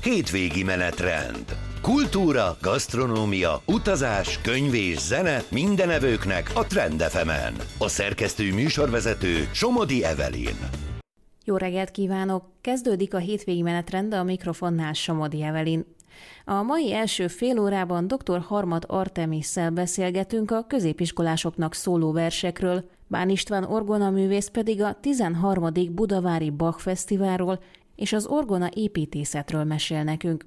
Hétvégi menetrend. Kultúra, gasztronómia, utazás, könyv és zene minden evőknek a Trend FM-en. A szerkesztő műsorvezető Somodi Evelyn. Jó reggelt kívánok! Kezdődik a hétvégi menetrend, a mikrofonnál Somodi Evelyn. A mai első fél órában dr. Harmat Artemisszel beszélgetünk a középiskolásoknak szóló versekről, Bán István orgonaművész pedig a 13. Budavári Bach Fesztiválról és az orgona építészetről mesél nekünk.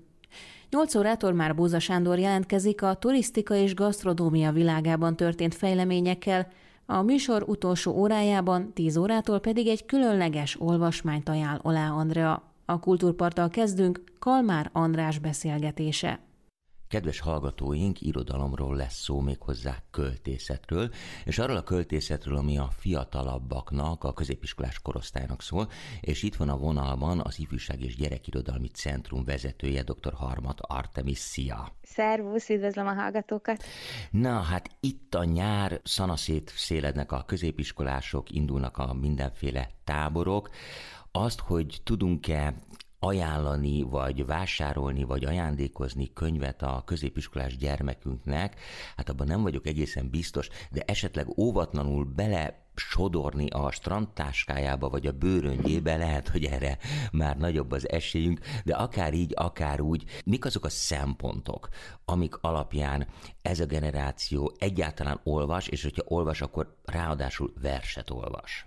8 órától már Bóza Sándor jelentkezik a turisztika és gasztronómia világában történt fejleményekkel, a műsor utolsó órájában 10 órától pedig egy különleges olvasmányt ajánl Olá Andrea. A Kultúrparttal kezdünk, Kalmár András beszélgetése. Kedves hallgatóink, irodalomról lesz szó, méghozzá költészetről, és arról a költészetről, ami a fiatalabbaknak, a középiskolás korosztálynak szól, és itt van a vonalban az Ifjúság és Gyerekirodalmi Centrum vezetője, dr. Harmat Artemiss. Szia! Szervusz, üdvözlöm a hallgatókat! Na, hát itt a nyár, szanaszét szélednek a középiskolások, indulnak a mindenféle táborok. Azt, hogy tudunk-e ajánlani, vagy vásárolni, vagy ajándékozni könyvet a középiskolás gyermekünknek, hát abban nem vagyok egészen biztos, de esetleg óvatlanul bele sodorni a strandtáskájába, vagy a bőröngyébe, lehet, hogy erre már nagyobb az esélyünk, de akár így, akár úgy, mik azok a szempontok, amik alapján ez a generáció egyáltalán olvas, és hogyha olvas, akkor ráadásul verset olvas?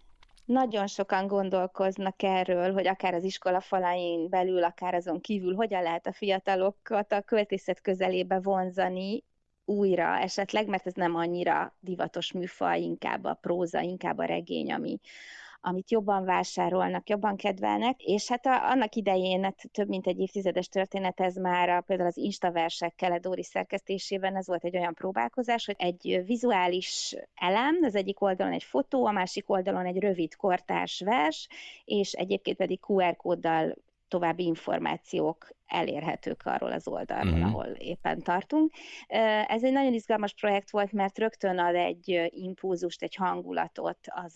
Nagyon sokan gondolkoznak erről, hogy akár az iskola falain belül, akár azon kívül, hogyan lehet a fiatalokat a költészet közelébe vonzani újra esetleg, mert ez nem annyira divatos műfaj, inkább a próza, inkább a regény, amit jobban vásárolnak, jobban kedvelnek, és hát annak idején, hát több mint egy évtizedes történet ez már például az Instaversek Keledóri szerkesztésében, ez volt egy olyan próbálkozás, hogy egy vizuális elem, az egyik oldalon egy fotó, a másik oldalon egy rövid kortárs vers, és egyébként pedig QR kóddal további információk elérhetők arról az oldalról, ahol éppen tartunk. Ez egy nagyon izgalmas projekt volt, mert rögtön ad egy impulzust, egy hangulatot az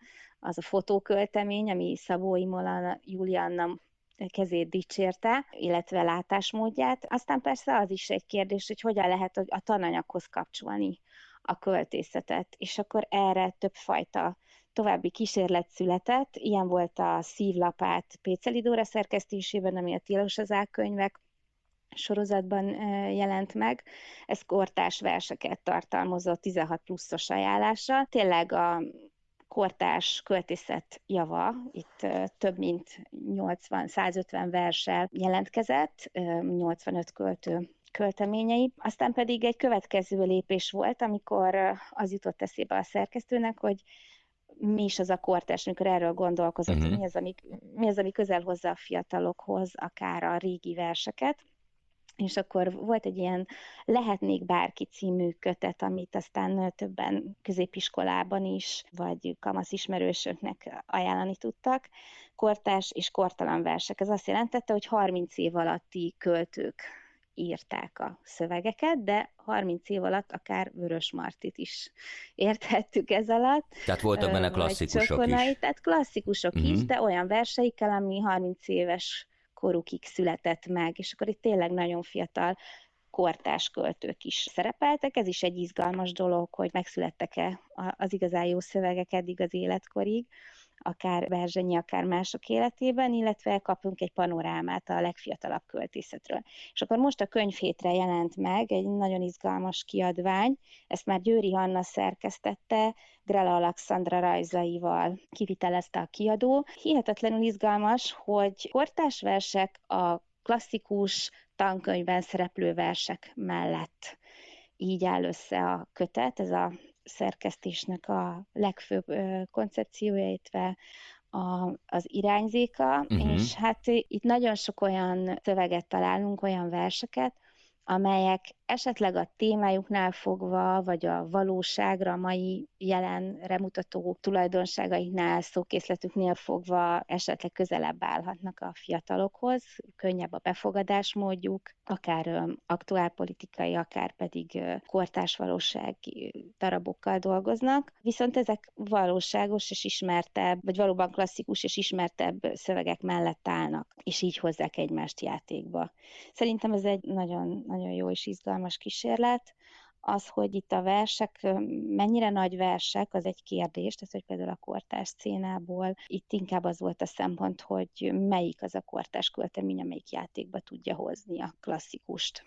a fotóköltemény, ami Szabó Imola Julianna kezét dicsérte, illetve látásmódját. Aztán persze az is egy kérdés, hogy hogyan lehet a tananyaghoz kapcsolni a költészetet, és akkor erre többfajta további kísérlet született. Ilyen volt a Szívlapát Péceli Dóra szerkesztésében, ami a Tilos az könyvek sorozatban jelent meg. Ez kortárs verseket tartalmazott 16 pluszos ajánlással. Tényleg a kortárs költészet java, itt több mint 150 verssel jelentkezett, 85 költő költeményei. Aztán pedig egy következő lépés volt, amikor az jutott eszébe a szerkesztőnek, hogy mi is az a kortárs, amikor erről gondolkozott, hogy mi az, ami közel hozza a fiatalokhoz, akár a régi verseket. És akkor volt egy ilyen Lehetnék bárki című kötet, amit aztán többen középiskolában is, vagy kamasz ismerősöknek ajánlani tudtak. Kortárs és kortalan versek. Ez azt jelentette, hogy 30 év alatti költők írták a szövegeket, de 30 év alatt akár Vörös Martit is érthettük ez alatt. Tehát voltak benne klasszikusok is. Tehát klasszikusok is, de olyan verseikkel, ami 30 éves korukig született meg, és akkor itt tényleg nagyon fiatal kortárs költők is szerepeltek. Ez is egy izgalmas dolog, hogy megszülettek-e az igazán jó szövegek eddig az életkorig, akár Berzsenyi, akár mások életében, illetve kapunk egy panorámát a legfiatalabb költészetről. És akkor most a könyvhétre jelent meg egy nagyon izgalmas kiadvány, ezt már Győri Anna szerkesztette, Grela Alexandra rajzaival kivitelezte a kiadó. Hihetetlenül izgalmas, hogy kortárs versek a klasszikus tankönyvben szereplő versek mellett. Így áll össze a kötet, ez a szerkesztésnek a legfőbb koncepciója, illetve az irányzéka, és hát itt nagyon sok olyan szöveget találunk, olyan verseket, amelyek esetleg a témájuknál fogva, vagy a valóságra, a mai jelenre mutató tulajdonságaiknál, szókészletüknél fogva esetleg közelebb állhatnak a fiatalokhoz, könnyebb a befogadásmódjuk, akár aktuálpolitikai, akár pedig kortárs valósági darabokkal dolgoznak, viszont ezek valóságos és ismertebb, vagy valóban klasszikus és ismertebb szövegek mellett állnak, és így hozzák egymást játékba. Szerintem ez egy nagyon, nagyon jó és izgalmas kísérlet. Az, hogy itt a versek, mennyire nagy versek, az egy kérdés, tehát hogy például a kortárs szcénából itt inkább az volt a szempont, hogy melyik az a kortárs költemény, amelyik játékba tudja hozni a klasszikust.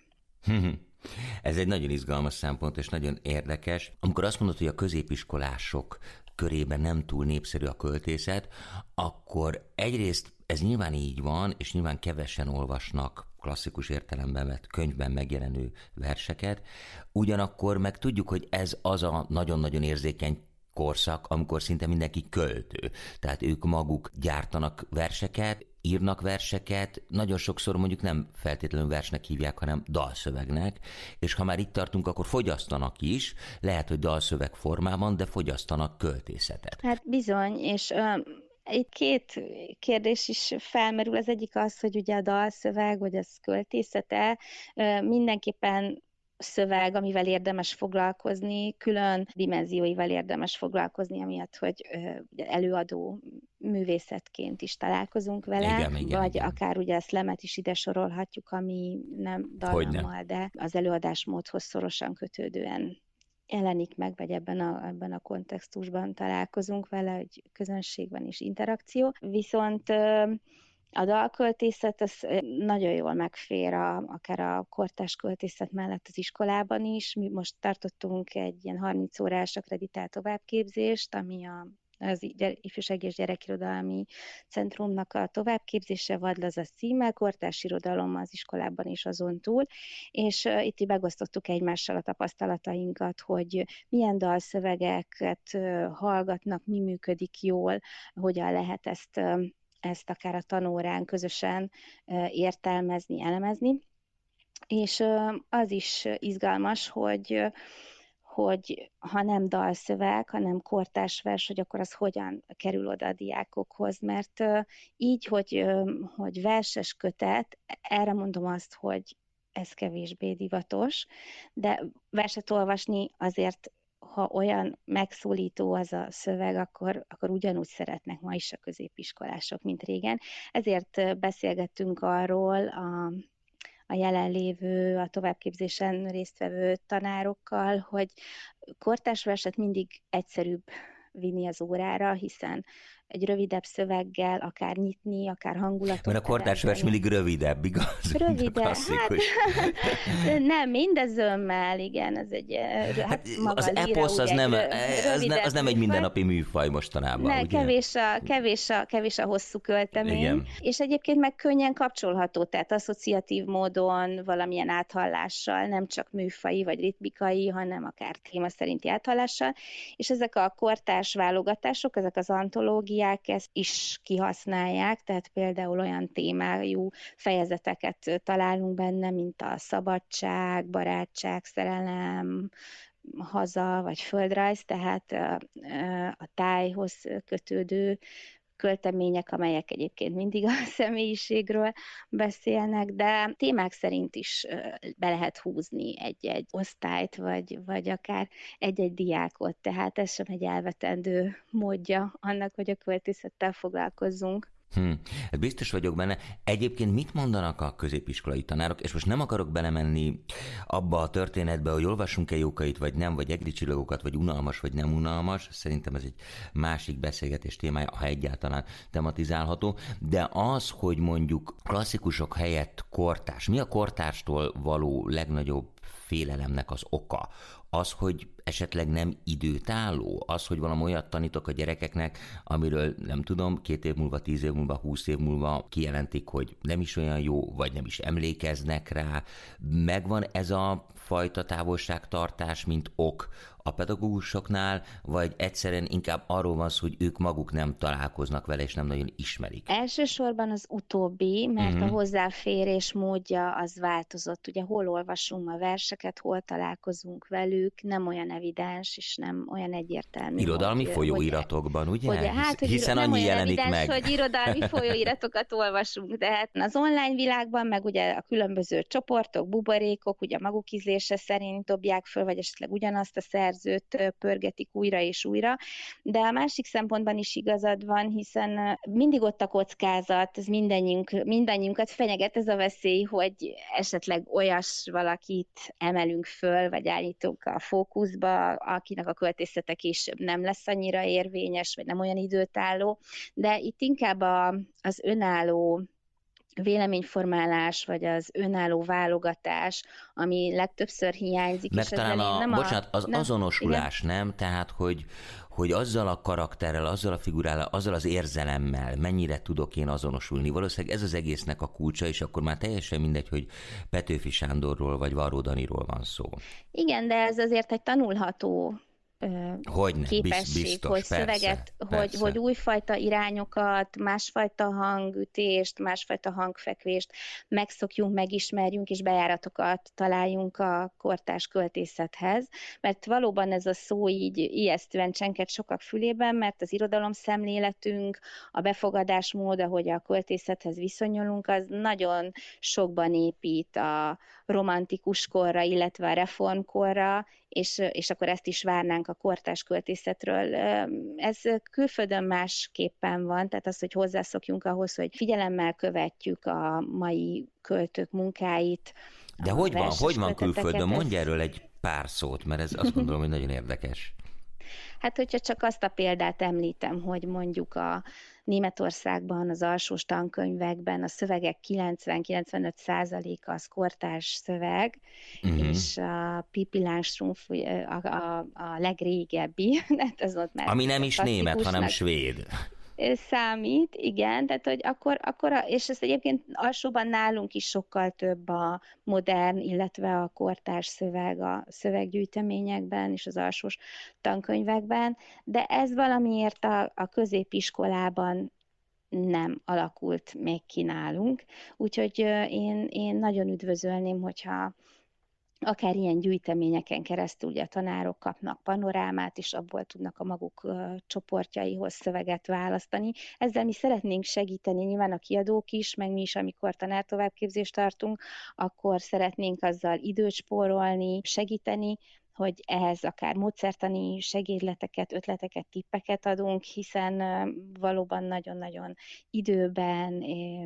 Ez egy nagyon izgalmas szempont, és nagyon érdekes. Amikor azt mondod, hogy a középiskolások körében nem túl népszerű a költészet, akkor egyrészt ez nyilván így van, és nyilván kevesen olvasnak klasszikus értelemben vett könyvben megjelenő verseket, ugyanakkor meg tudjuk, hogy ez az a nagyon-nagyon érzékeny korszak, amikor szinte mindenki költő. Tehát ők maguk gyártanak verseket, írnak verseket, nagyon sokszor mondjuk nem feltétlenül versnek hívják, hanem dalszövegnek, és ha már itt tartunk, akkor fogyasztanak is, lehet, hogy dalszöveg formában, de fogyasztanak költészetet. Hát bizony, és itt két kérdés is felmerül. Az egyik az, hogy ugye a dalszöveg, vagy az költészete mindenképpen szöveg, amivel érdemes foglalkozni, külön dimenzióival érdemes foglalkozni, amiatt, hogy előadó művészetként is találkozunk vele, vagy akár ugye a szlemet is ide sorolhatjuk, ami nem dallammal, de az előadásmódhoz szorosan kötődően jelenik meg, vagy ebben a kontextusban találkozunk vele, hogy közönségben is interakció. Viszont a dalköltészet az nagyon jól megfér akár a kortárs költészet mellett az iskolában is. Mi most tartottunk egy ilyen 30 órás akreditált továbbképzést, ami az Ifjúsági és Gyerekirodalmi Centrumnak a továbbképzése, Vadlazasz címmel, kortárs irodalom az iskolában is azon túl, és itt megosztottuk egymással a tapasztalatainkat, hogy milyen dalszövegeket hallgatnak, mi működik jól, hogyan lehet ezt akár a tanórán közösen értelmezni, elemezni. És az is izgalmas, hogy ha nem dalszöveg, hanem kortárs vers, hogy akkor az hogyan kerül oda a diákokhoz, mert így, hogy verses kötet, erre mondom azt, hogy ez kevésbé divatos, de verset olvasni azért, ha olyan megszólító az a szöveg, akkor ugyanúgy szeretnek ma is a középiskolások, mint régen. Ezért beszélgettünk arról a jelenlévő, a továbbképzésen résztvevő tanárokkal, hogy kortárs verset mindig egyszerűbb vinni az órára, hiszen egy rövidebb szöveggel, akár nyitni, akár hangulatot. Mert a kortárs vers mindig rövidebb, igaz? Rövidebb, hát nem, mindezömmel, igen, ez egy maga az eposz az nem egy mindennapi műfaj mostanában, ne, ugye? Kevés a hosszú költemény, igen. És egyébként meg könnyen kapcsolható, tehát asszociatív módon, valamilyen áthallással, nem csak műfaji vagy ritmikai, hanem akár téma szerinti áthallással, és ezek a kortárs válogatások, ezek az antológiák, ezt is kihasználják, tehát például olyan témájú fejezeteket találunk benne, mint a szabadság, barátság, szerelem, haza vagy földrajz, tehát a tájhoz kötődő költemények, amelyek egyébként mindig a személyiségről beszélnek, de témák szerint is be lehet húzni egy osztályt, vagy akár egy diákot, tehát ez sem egy elvetendő módja annak, hogy a költészettel foglalkozzunk. Biztos vagyok benne. Egyébként mit mondanak a középiskolai tanárok, és most nem akarok belemenni abba a történetbe, hogy olvassunk-e Jókait, vagy nem, vagy egri csillagokat, vagy unalmas, vagy nem unalmas. Szerintem ez egy másik beszélgetés témája, ha egyáltalán tematizálható. De az, hogy mondjuk klasszikusok helyett kortárs, mi a kortárstól való legnagyobb félelemnek az oka? Az, hogy esetleg nem időtálló? Az, hogy valami olyat tanítok a gyerekeknek, amiről nem tudom, 2 év múlva, 10 év múlva, 20 év múlva kijelentik, hogy nem is olyan jó, vagy nem is emlékeznek rá. Megvan ez a fajta távolságtartás, mint ok a pedagógusoknál, vagy egyszerűen inkább arról van szó, hogy ők maguk nem találkoznak vele, és nem nagyon ismerik? Elsősorban az utóbbi, mert a hozzáférés módja az változott. Ugye hol olvasunk ma verseket, hol találkozunk velük, nem olyan evidens, és nem olyan egyértelmű. Irodalmi folyóiratokban, ugye? Hiszen nem annyi olyan jelenik evidens, meg. hogy irodalmi folyóiratokat olvasunk, de hát az online világban, meg ugye a különböző csoportok, buborékok, ugye maguk ízlése szerint dobják föl, vagy esetleg ugyanazt a szerzőt pörgetik újra és újra, de a másik szempontban is igazad van, hiszen mindig ott a kockázat, ez mindannyiunkat fenyeget ez a veszély, hogy esetleg olyas valakit emelünk föl, vagy állítunk a fókuszba, akinek a költészete később nem lesz annyira érvényes, vagy nem olyan időtálló, de itt inkább az önálló véleményformálás, vagy az önálló válogatás, ami legtöbbször hiányzik. Meg és talán az azonosulás, igen? Nem? Tehát, hogy azzal a karakterrel, azzal a figurállal, azzal az érzelemmel mennyire tudok én azonosulni. Valószínűleg ez az egésznek a kulcsa, és akkor már teljesen mindegy, hogy Petőfi Sándorról vagy Varró Daniról van szó. Igen, de ez azért egy tanulható képesség, biztos, hogy szöveget, persze. Hogy újfajta irányokat, másfajta hangütést, másfajta hangfekvést megszokjunk, megismerjünk, és bejáratokat találjunk a kortárs költészethez, mert valóban ez a szó így ijesztően csenged sokak fülében, mert az irodalomszemléletünk, a befogadásmód, ahogy a költészethez viszonyulunk, az nagyon sokban épít a romantikus korra, illetve a reformkorra, és akkor ezt is várnánk a kortárs költészetről. Ez külföldön másképpen van, tehát az, hogy hozzászokjunk ahhoz, hogy figyelemmel követjük a mai költők munkáit. De hogy van külföldön? Mondj erről egy pár szót, mert ez azt gondolom, hogy nagyon érdekes. Hát, hogyha csak azt a példát említem, hogy mondjuk a Németországban, az alsós tankönyvekben a szövegek 90-95%-a az kortárs szöveg, és a Pippi Langstrumpf a legrégebbi. Ez ott már ami nem is német, hanem svéd. Számít, igen, tehát hogy akkor és ez egyébként alsóban nálunk is sokkal több a modern, illetve a kortárs szöveg a szöveggyűjteményekben és az alsós tankönyvekben, de ez valamiért a középiskolában nem alakult még ki nálunk, úgyhogy én nagyon üdvözölném, hogyha akár ilyen gyűjteményeken keresztül ugye a tanárok kapnak panorámát, és abból tudnak a maguk csoportjaihoz szöveget választani. Ezzel mi szeretnénk segíteni, nyilván a kiadók is, meg mi is, amikor tanártovábbképzést tartunk, akkor szeretnénk azzal időt spórolni, segíteni, hogy ehhez akár módszertani segédleteket, ötleteket, tippeket adunk, hiszen valóban nagyon-nagyon időben,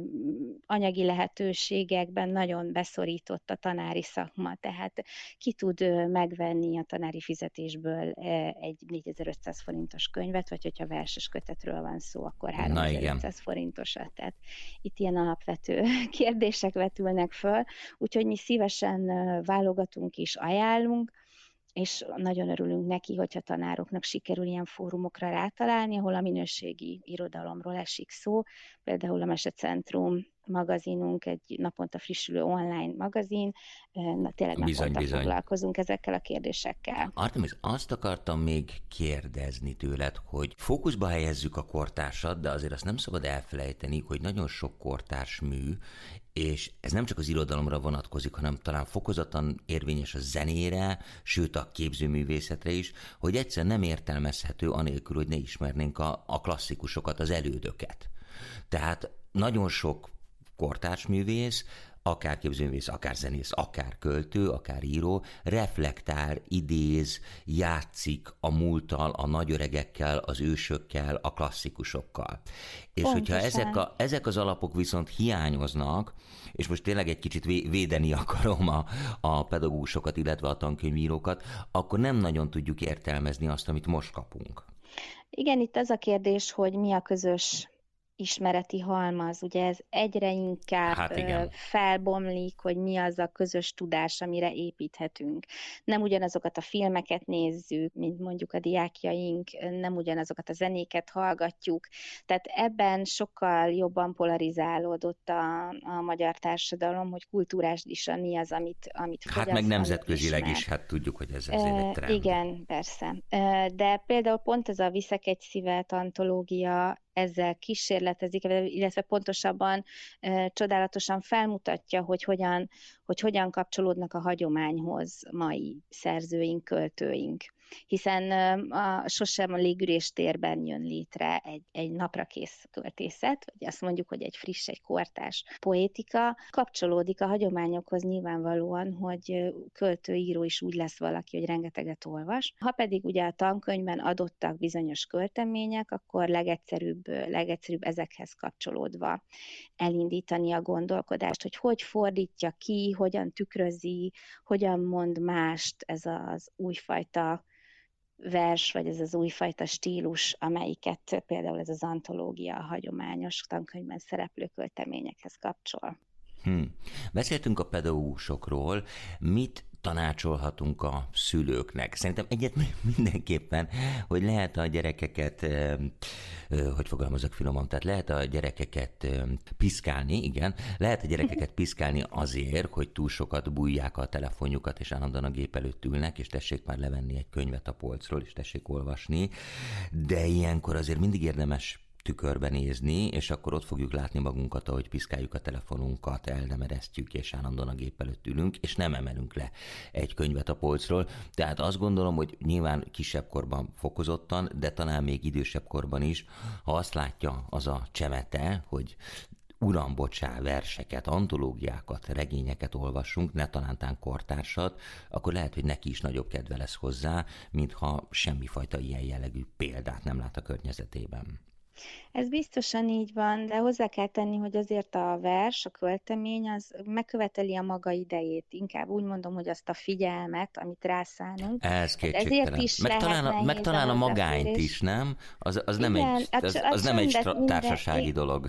anyagi lehetőségekben nagyon beszorított a tanári szakma, tehát ki tud megvenni a tanári fizetésből egy 4500 forintos könyvet, vagy hogyha verses kötetről van szó, akkor 3500 forintosat. Tehát itt ilyen alapvető kérdések vetülnek föl, úgyhogy mi szívesen válogatunk és ajánlunk, és nagyon örülünk neki, hogyha tanároknak sikerül ilyen fórumokra rátalálni, ahol a minőségi irodalomról esik szó. Például a Mesecentrum magazinunk egy naponta frissülő online magazin, tényleg naponta foglalkozunk ezekkel a kérdésekkel. Artemis, azt akartam még kérdezni tőled, hogy fókuszba helyezzük a kortársat, de azért azt nem szabad elfelejteni, hogy nagyon sok kortárs mű, és ez nem csak az irodalomra vonatkozik, hanem talán fokozottan érvényes a zenére, sőt a képzőművészetre is, hogy egyszer nem értelmezhető anélkül, hogy ne ismernénk a klasszikusokat, az elődöket. Tehát nagyon sok kortársművész, akár képzőművész, akár zenész, akár költő, akár író, reflektál, idéz, játszik a múlttal, a nagyöregekkel, az ősökkel, a klasszikusokkal. És pontosan. Hogyha ezek az alapok viszont hiányoznak, és most tényleg egy kicsit védeni akarom a pedagógusokat, illetve a tankönyvírókat, akkor nem nagyon tudjuk értelmezni azt, amit most kapunk. Igen, itt az a kérdés, hogy mi a közös ismereti halmaz, ugye ez egyre inkább Hát igen. felbomlik, hogy mi az a közös tudás, amire építhetünk. Nem ugyanazokat a filmeket nézzük, mint mondjuk a diákjaink, nem ugyanazokat a zenéket hallgatjuk, tehát ebben sokkal jobban polarizálódott a magyar társadalom, hogy kulturálisan mi az, amit Hát meg fogyaszt, amit nemzetközileg ismer. is, hát tudjuk, hogy ez azért egy trend. Igen, persze. De például pont ez a Viszek egy szívet antológia ezzel kísérletezik, illetve pontosabban csodálatosan felmutatja, hogy hogyan kapcsolódnak a hagyományhoz mai szerzőink, költőink. Hiszen sosem a légürés térben jön létre egy naprakész költészet, vagy azt mondjuk, hogy egy friss, egy kortárs poétika. Kapcsolódik a hagyományokhoz nyilvánvalóan, hogy költő-író is úgy lesz valaki, hogy rengeteget olvas. Ha pedig ugye a tankönyvben adottak bizonyos költemények, akkor legegyszerűbb ezekhez kapcsolódva elindítani a gondolkodást, hogy fordítja ki, hogyan tükrözi, hogyan mond mást ez az újfajta vers, vagy ez az újfajta stílus, amelyiket például ez az antológia a hagyományos tankönyvben szereplő költeményekhez kapcsol. Beszéltünk a pedagógusokról, mit tanácsolhatunk a szülőknek? Szerintem egyet mindenképpen, hogy lehet a gyerekeket, hogy fogalmazok finoman, tehát lehet a gyerekeket piszkálni, igen, lehet a gyerekeket piszkálni azért, hogy túl sokat bújják a telefonjukat, és állandóan a gép előtt ülnek, és tessék már levenni egy könyvet a polcról, és tessék olvasni, de ilyenkor azért mindig érdemes tükörbe nézni, és akkor ott fogjuk látni magunkat, ahogy piszkáljuk a telefonunkat, elnemeresztjük, és állandóan a gép előtt ülünk, és nem emelünk le egy könyvet a polcról. Tehát azt gondolom, hogy nyilván kisebb korban fokozottan, de talán még idősebb korban is, ha azt látja az a csemete, hogy uram, bocsá, verseket, antológiákat, regényeket olvassunk, ne talántán kortársat, akkor lehet, hogy neki is nagyobb kedve lesz hozzá, mintha semmifajta ilyen jellegű példát nem lát a környezetében. Ez biztosan így van, de hozzá kell tenni, hogy azért a vers, a költemény, az megköveteli a maga idejét. Inkább úgy mondom, hogy azt a figyelmet, amit rászánunk. Ez Ezért kétségtelen. is Meg talán a magányt is, nem? Az nem igen, az nem egy társasági minden, dolog.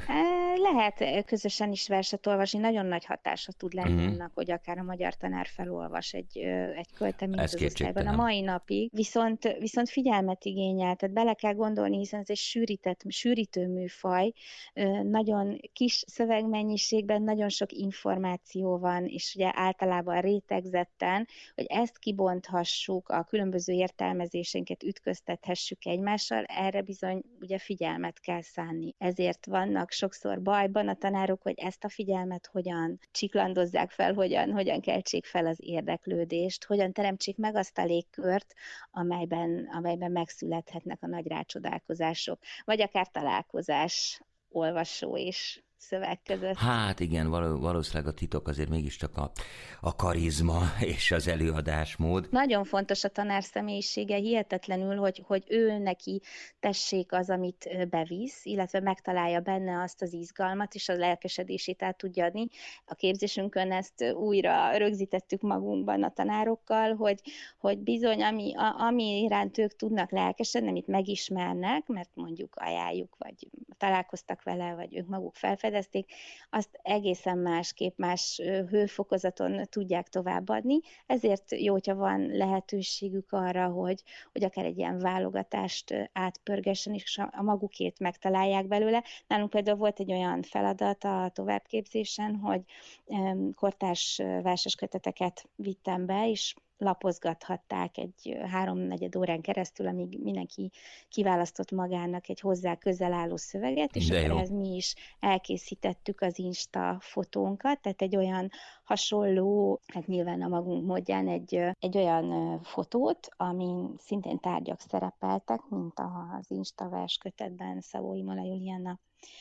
Lehet közösen is verset olvasni, nagyon nagy hatása tud lenni annak, hogy akár a magyar tanár felolvas egy költeményt az osztályban a mai napig, viszont figyelmet igényel, tehát bele kell gondolni, hiszen ez egy sűrítő műfaj, nagyon kis szövegmennyiségben nagyon sok információ van, és ugye általában rétegzetten, hogy ezt kibonthassuk, a különböző értelmezésénket ütköztethessük egymással, erre bizony ugye figyelmet kell szánni. Ezért vannak sokszor bajban a tanárok, hogy ezt a figyelmet hogyan csiklandozzák fel, hogyan keltsék fel az érdeklődést, hogyan teremtsék meg azt a légkört, amelyben megszülethetnek a nagy rácsodálkozások, vagy akár találkozás olvasó és szöveg között. Hát igen, valószínűleg a titok azért mégiscsak a karizma és az előadásmód. Nagyon fontos a tanár személyisége, hihetetlenül, hogy ő neki tessék az, amit bevisz, illetve megtalálja benne azt az izgalmat, és a lelkesedését át tudja adni. A képzésünkön ezt újra rögzítettük magunkban a tanárokkal, hogy bizony, ami iránt ők tudnak lelkesedni, amit megismernek, mert mondjuk ajánljuk, vagy találkoztak vele, vagy ők maguk felfedezték, azt egészen másképp, más hőfokozaton tudják továbbadni. Ezért jó, hogyha van lehetőségük arra, hogy akár egy ilyen válogatást átpörgessen, és a magukét megtalálják belőle. Nálunk például volt egy olyan feladat a továbbképzésen, hogy kortárs verses köteteket vittem be, és lapozgathatták egy 3-4 órán keresztül, amíg mindenki kiválasztott magának egy hozzá közel álló szöveget, és akkor ehhez mi is elkészítettük az Insta fotónkat, tehát egy olyan hasonló, hát nyilván a magunk módján egy olyan fotót, amin szintén tárgyak szerepeltek, mint az Insta verskötetben Szabó Imola Juliana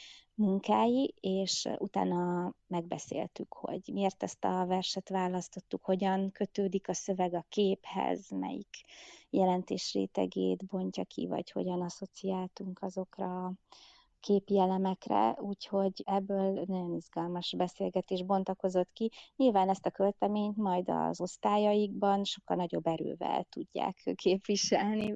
munkái, és utána megbeszéltük, hogy miért ezt a verset választottuk, hogyan kötődik a szöveg a képhez, melyik jelentésrétegét bontja ki, vagy hogyan asszociáltunk azokra a képi elemekre, úgyhogy ebből nagyon izgalmas beszélgetés bontakozott ki. Nyilván ezt a költeményt majd az osztályaikban sokkal nagyobb erővel tudják képviselni,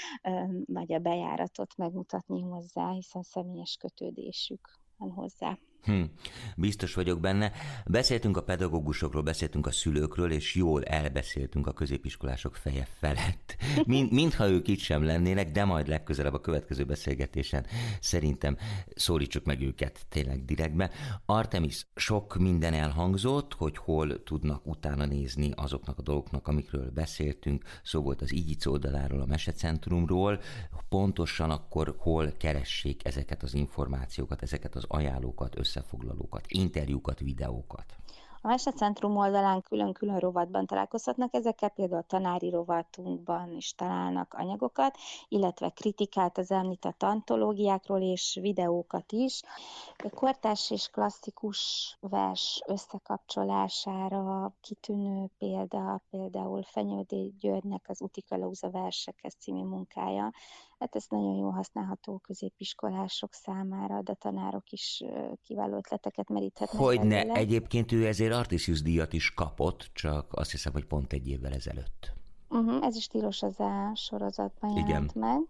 vagy a bejáratot megmutatni hozzá, hiszen személyes kötődésük van hozzá. Biztos vagyok benne. Beszéltünk a pedagógusokról, beszéltünk a szülőkről, és jól elbeszéltünk a középiskolások feje felett. Mintha ők itt sem lennének, de majd legközelebb a következő beszélgetésen szerintem szólítsuk meg őket tényleg direktbe. Artemis, sok minden elhangzott, hogy hol tudnak utána nézni azoknak a dolgoknak, amikről beszéltünk. Szó volt az Igyic oldaláról, a Mesecentrumról. Pontosan akkor hol keressék ezeket az információkat, ezeket az ajánlókat, összefoglalókat, interjúkat, videókat? A Mesecentrum oldalán külön-külön rovatban találkozhatnak ezekkel, például a tanári rovatunkban is találnak anyagokat, illetve kritikát az említett antológiákról és videókat is. Kortárs és klasszikus vers összekapcsolására kitűnő például Fenyődi Györgynek az Útikalauz versekhez című munkája. Hát ez nagyon jól használható középiskolások számára, de tanárok is kiváló ötleteket meríthetnek. Hogyne, egyébként ő ezért Artisius díjat is kapott, csak azt hiszem, hogy pont egy évvel ezelőtt. Ez is Tilos az A sorozatban jelent meg.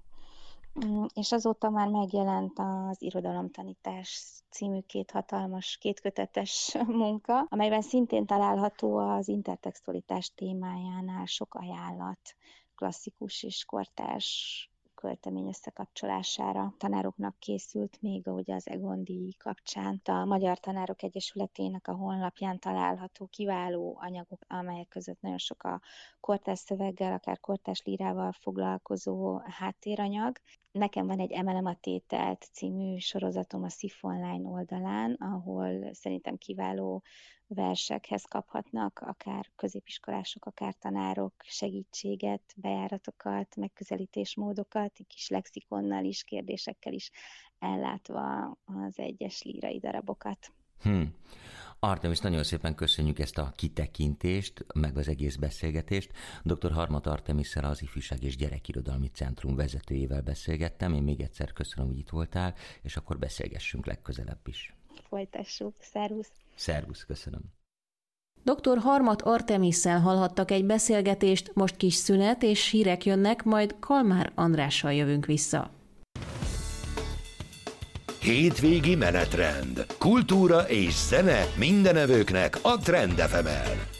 És azóta már megjelent az Irodalomtanítás című kétkötetes munka, amelyben szintén található az intertextualitás témájánál sok ajánlat, klasszikus és kortárs költemény összekapcsolására. Tanároknak készült még ugye az Egon díj kapcsán. A Magyar Tanárok Egyesületének a honlapján található kiváló anyagok, amelyek között nagyon sok a kortárs szöveggel, akár kortárs lírával foglalkozó háttéranyag. Nekem van egy Emelem a tételt című sorozatom a SZIF online oldalán, ahol szerintem kiváló versekhez kaphatnak, akár középiskolások, akár tanárok segítséget, bejáratokat, megközelítésmódokat, egy kis lexikonnal is, kérdésekkel is ellátva az egyes lírai darabokat. Artemis, nagyon szépen köszönjük ezt a kitekintést, meg az egész beszélgetést. Dr. Harmat Artemisszel, az Ifjúság és Gyerekirodalmi Centrum vezetőjével beszélgettem. Én még egyszer köszönöm, hogy itt voltál, és akkor beszélgessünk legközelebb is. Folytassuk. Szervusz! Szervusz, köszönöm. Dr. Harmat Artemisszel hallhattak egy beszélgetést, most kis szünet és hírek jönnek, majd Kalmár Andrással jövünk vissza. Hétvégi menetrend. Kultúra és zene mindenevőknek a Trend FM-en.